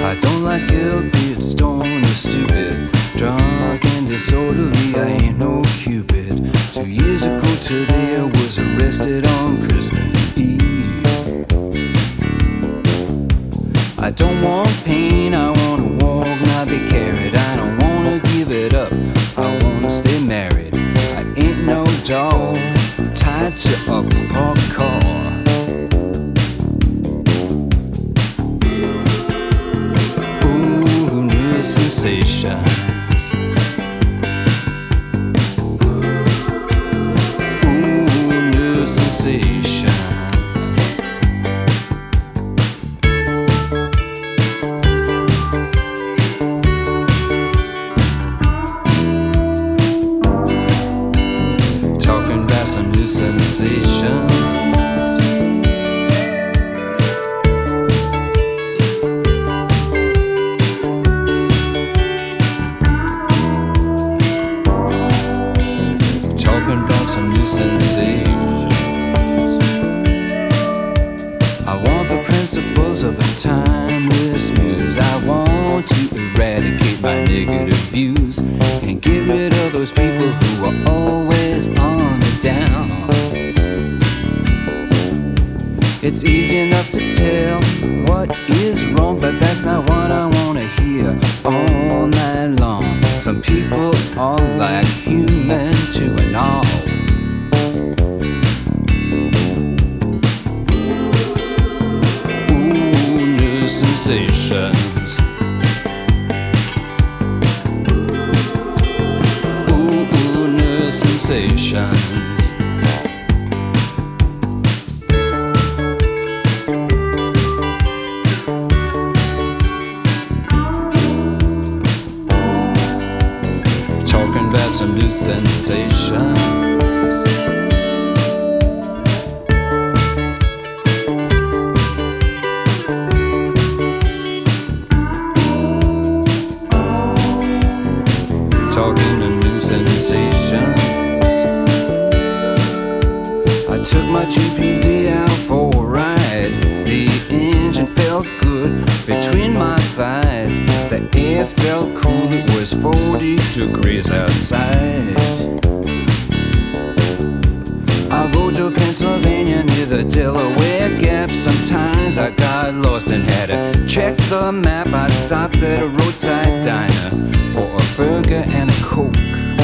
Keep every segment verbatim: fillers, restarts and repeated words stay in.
I don't like guilt, be it stoned or stupid. Drunk and disorderly, I ain't no Cupid. Two years ago today I was arrested on Christmas Eve. I don't want pain, I wanna walk, not be carried. I don't wanna give it up, I wanna stay married. I ain't no dog, tied to a parked car. Ooh, new sensations. Ooh, new sensations. Sensations. Talking about some new sensations. I want the principles of a timeless muse. I want to eradicate my negative views and get rid of those people who are always on the down. It's easy enough to tell what is wrong, but that's not what I wanna hear all night long. Some people are like human to an all. Ooh, new sensations. Ooh, new sensations. Some new sensations. Talking of new sensations. I took my G P Z out for a ride. The engine felt good between my thighs. The air felt cool, it was forty degrees outside. I rode to Pennsylvania near the Delaware Gap. Sometimes I got lost and had to check the map. I stopped at a roadside diner for a burger and a Coke.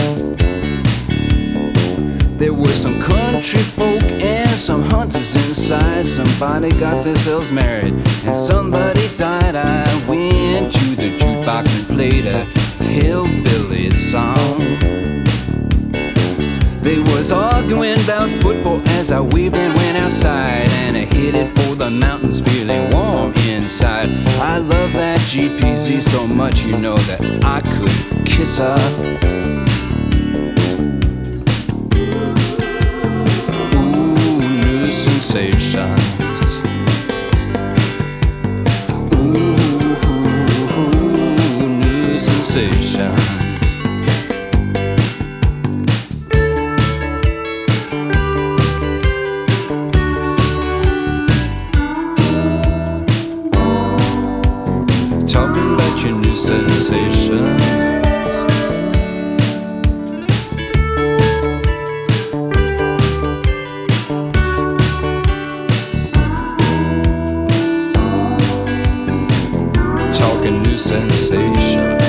There were some country folk and some hunters inside. Somebody got themselves married and somebody died. I went to the jukebox and played a hillbilly song. They was arguing about football as I waved and went outside, and I headed for the mountains feeling warm inside. I love that G P Z so much, you know, that I could kiss her. Sensations. Ooh, new sensations. Talking about your new sensations. New sensations.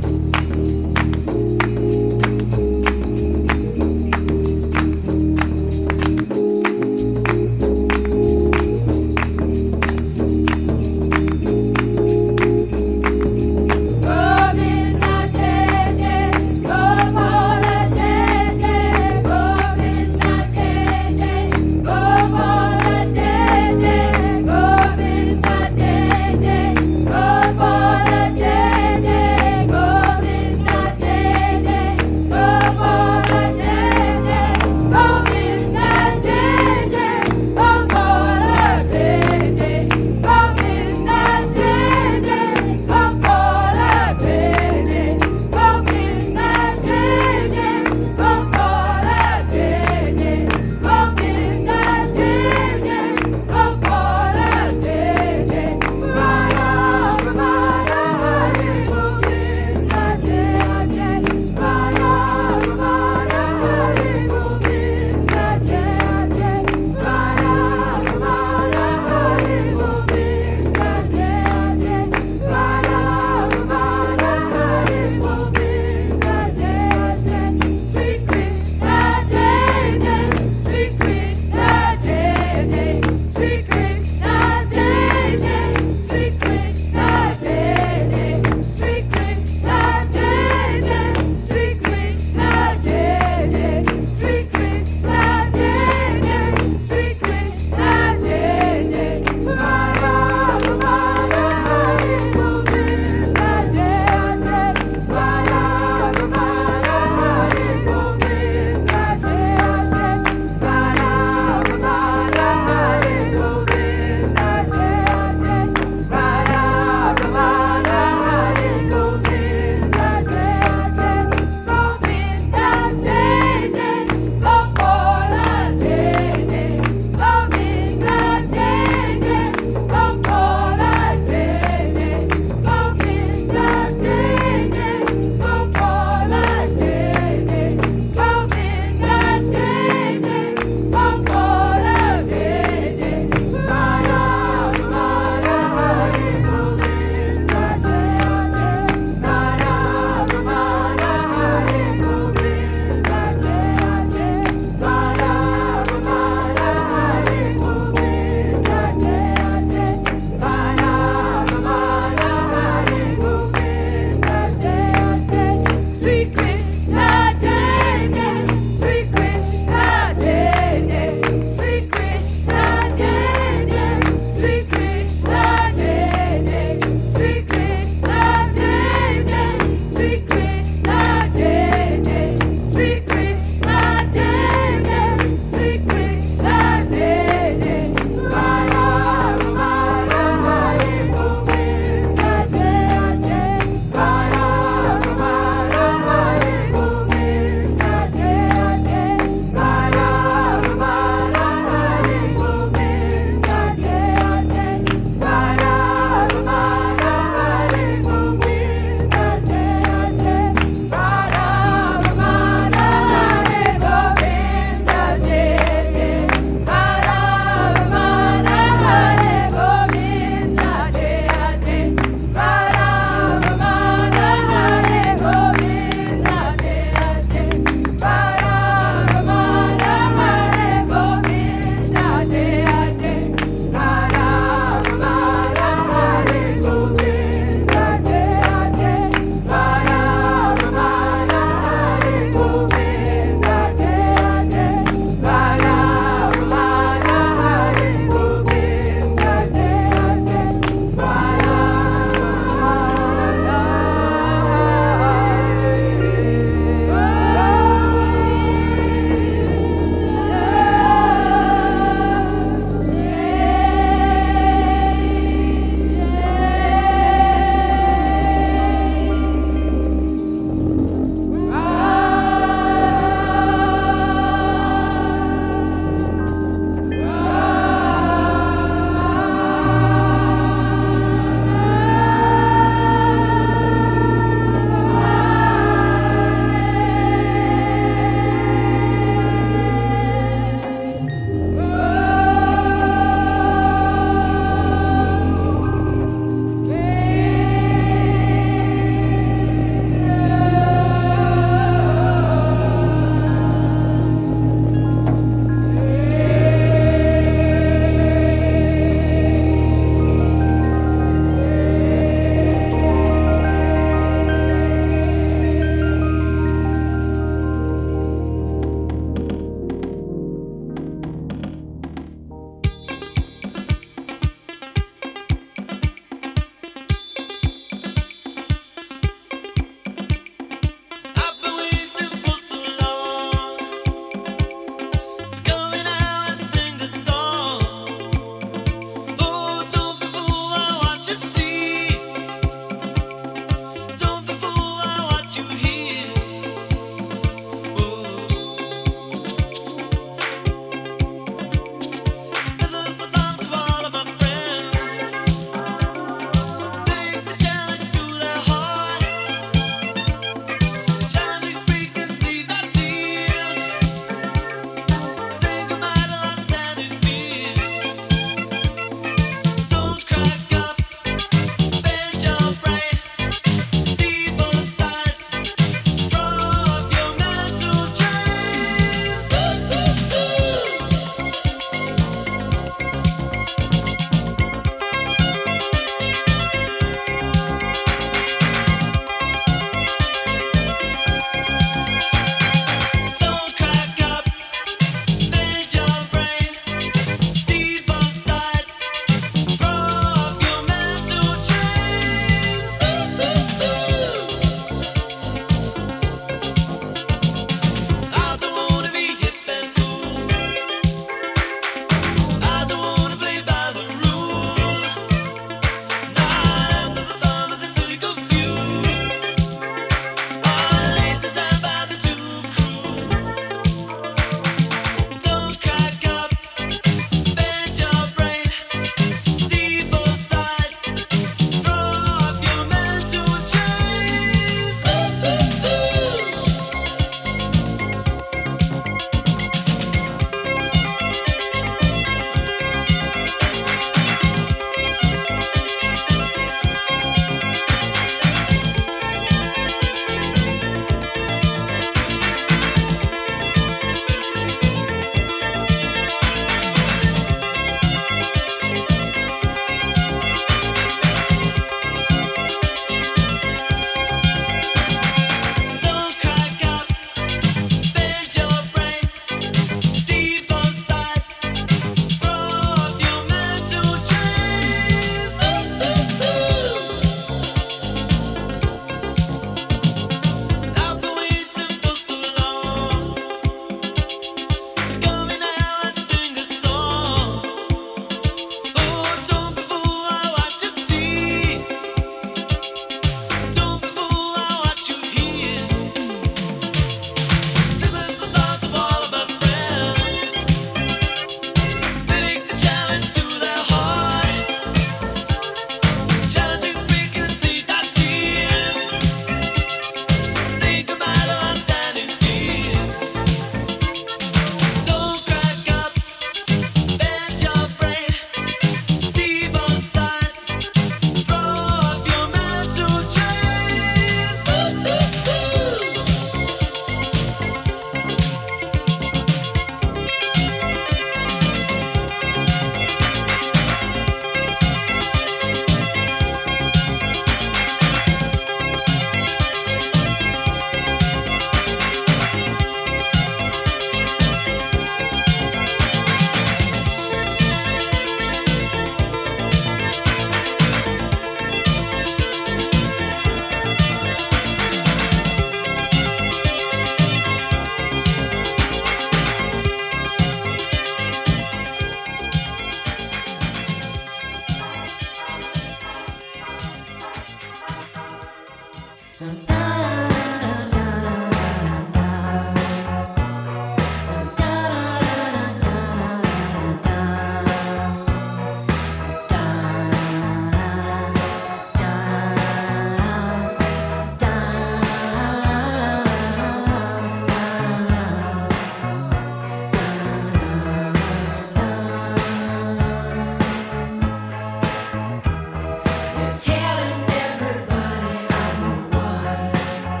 Telling everybody I'm the one.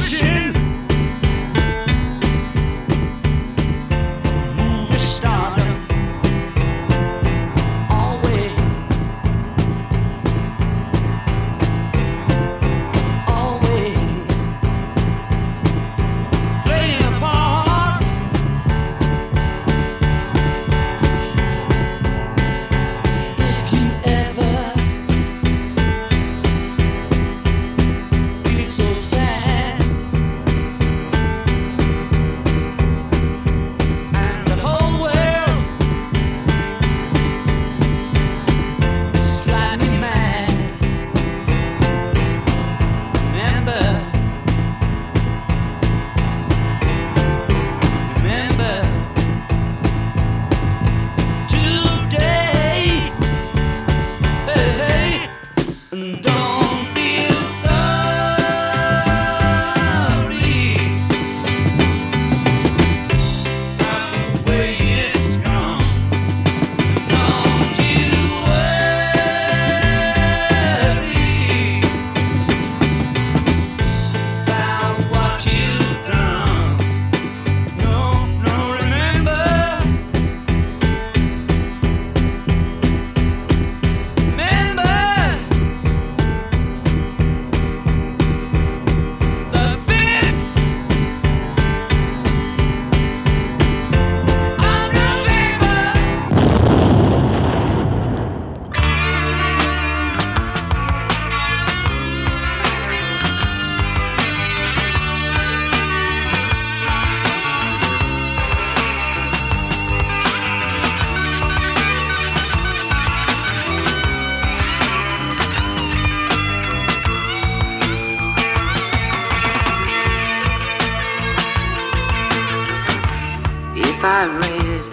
If I read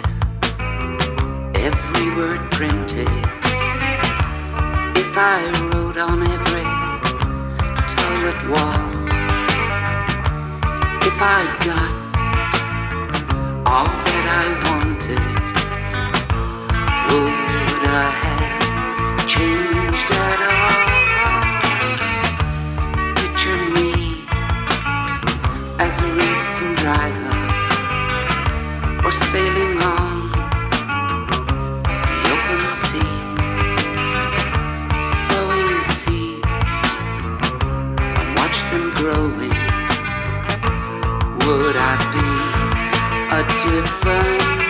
every word printed, if I wrote on every toilet wall, if I got all that I wanted, would I have changed at all? Picture me as a racing driver, or sailing on the open sea, sowing seeds and watch them growing. Would I be a different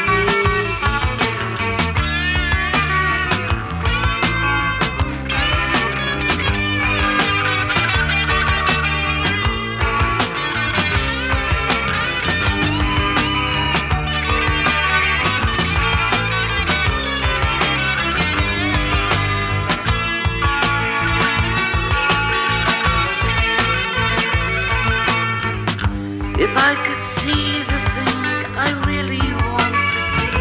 if I could see the things I really want to see,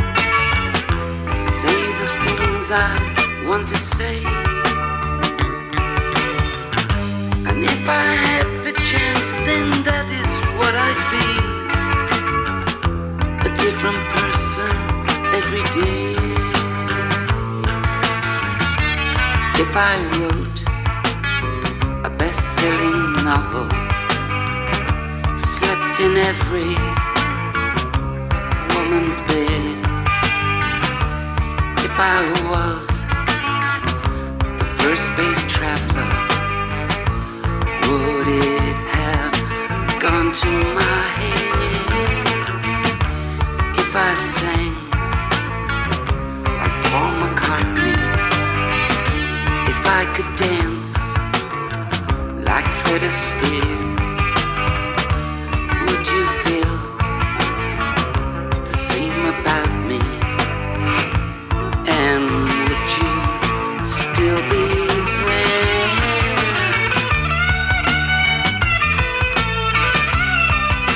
say the things I want to say, and if I had the chance, then that is what I'd be, a different person every day. If I wrote a best-selling novel, slept in every woman's bed, if I was the first space traveler, would it have gone to my head? If I sang like Paul McCartney, if I could dance like Fred Astaire, would you feel the same about me? And would you still be there?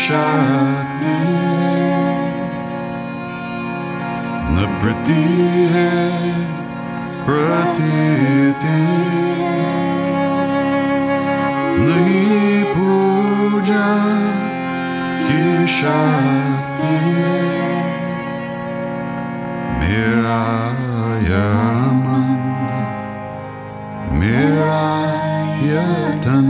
शक्ति निवृत्ति है प्रतिदिन नहीं पूजा की शक्ति मेरा यह मन मेरा यह तन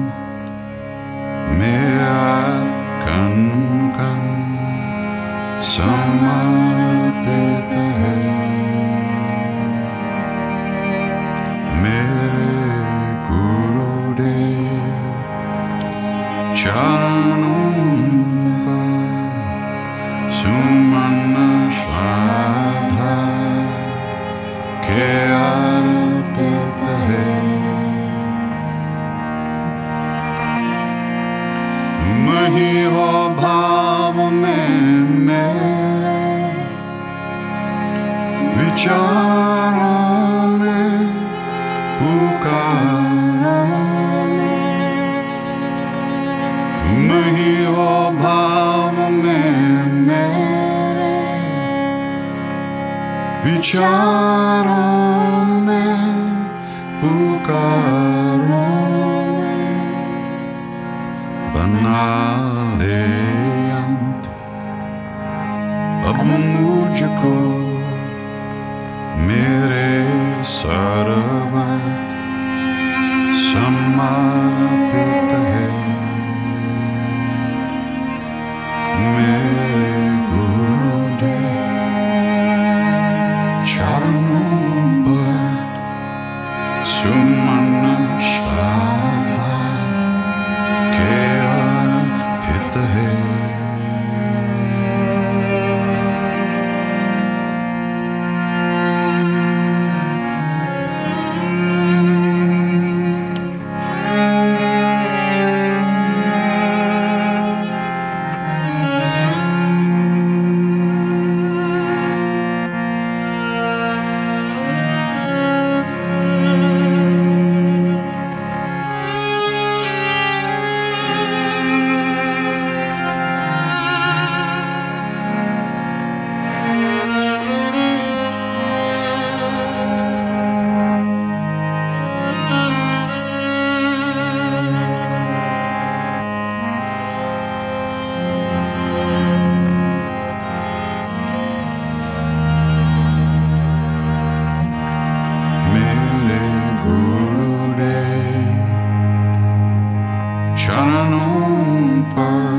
मेरा कन कन समर्पित है मेरे गुरुदेव चरणों पर सुमन श्रद्धा के अर्पित है तुम ही हो भाव में मेरे विचारों में पुकारों तुम ही हो भाव में मेरे विचारों में पुकारों में बना दे अंत अब मुझको मेरे सर्वत्र समर्पित है मेरे गुरुदेव चरणों पर सुमन श्रद्धा के अर्पित है चरणों पर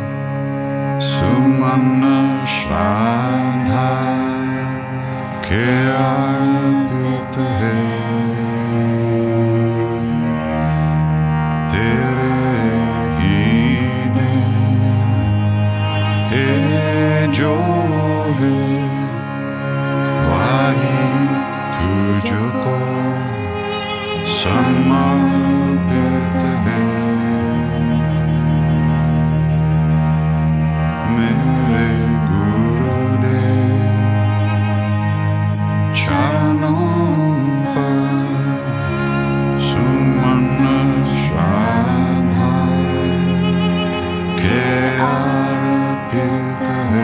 सुमन श्रद्धा के अर्पित है तेरे ही दिन है जो है वही तुझको समर्पित है मेरे गुरुदेव चरणों पर सुमन श्रद्धा के अर्पित है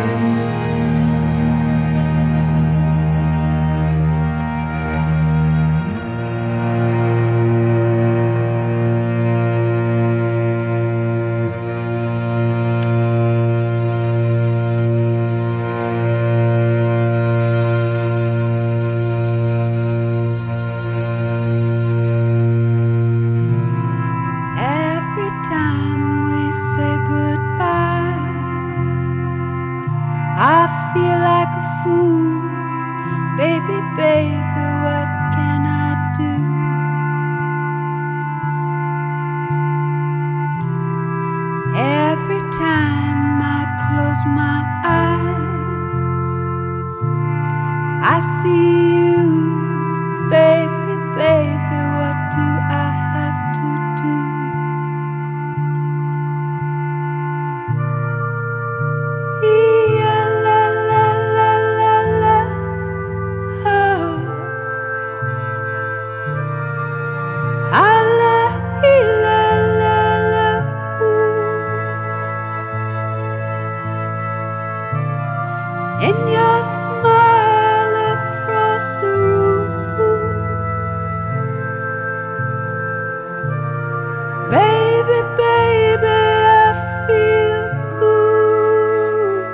Baby, baby, I feel good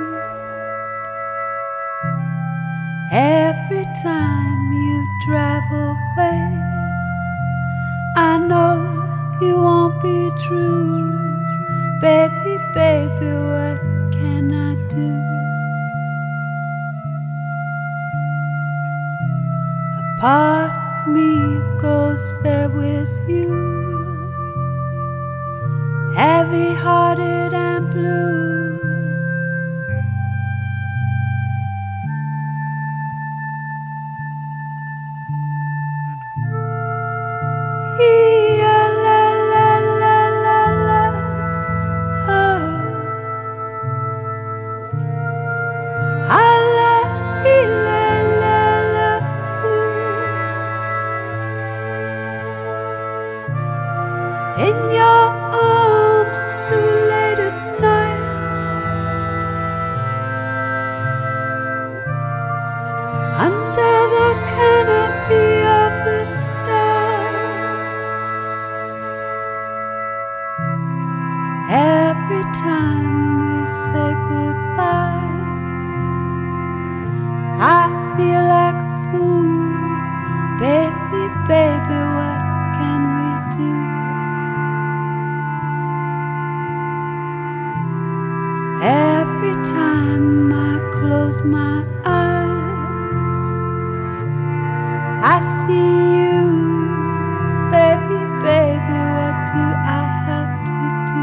every time you drive away. I know you won't be true. Baby, baby, what can I do? A part of me goes there with you, heavy-hearted and blue. In your arms too late at night, under the canopy of the stars. Every time we say goodbye, I feel like a fool. Baby, baby, what can we do? Every time I close my eyes, I see you. Baby, baby, what do I have to do?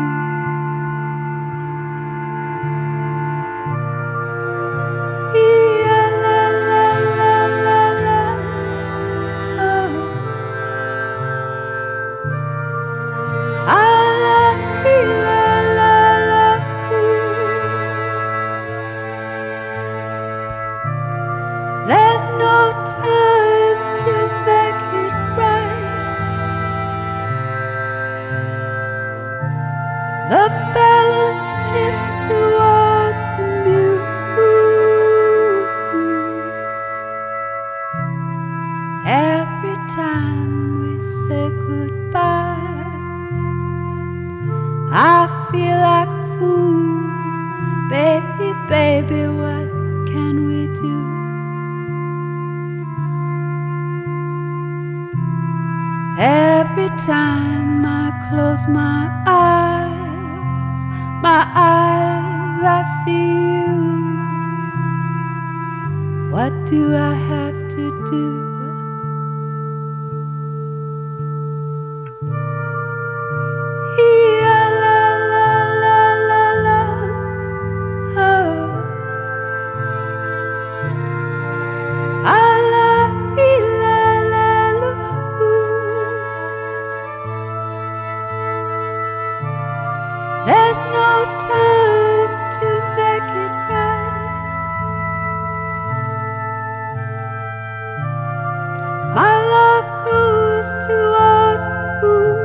Yeah, la, la, la, la, la. Oh. Ah, la, la, la, la, ooh. There's no time to make it right. The balance tips towards the muse. Every time we say goodbye, I feel like a fool. Baby, baby, what can we do? Every time I close my eyes, my eyes, I see you. What do I have to do? Yeah, la, la, la, la, la. Oh. Ah, la, la, la, la, ooh. There's no time to make it right. My love goes towards the fool.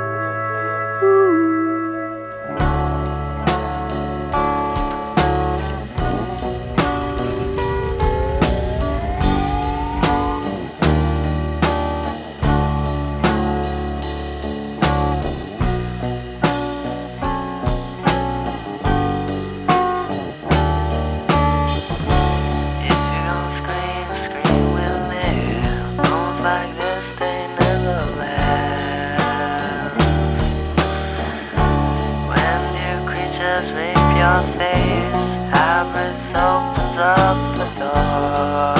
If you're gonna scream, scream with me. Bones like this, they never last. When new creatures rape your face, Hybris opens up the door.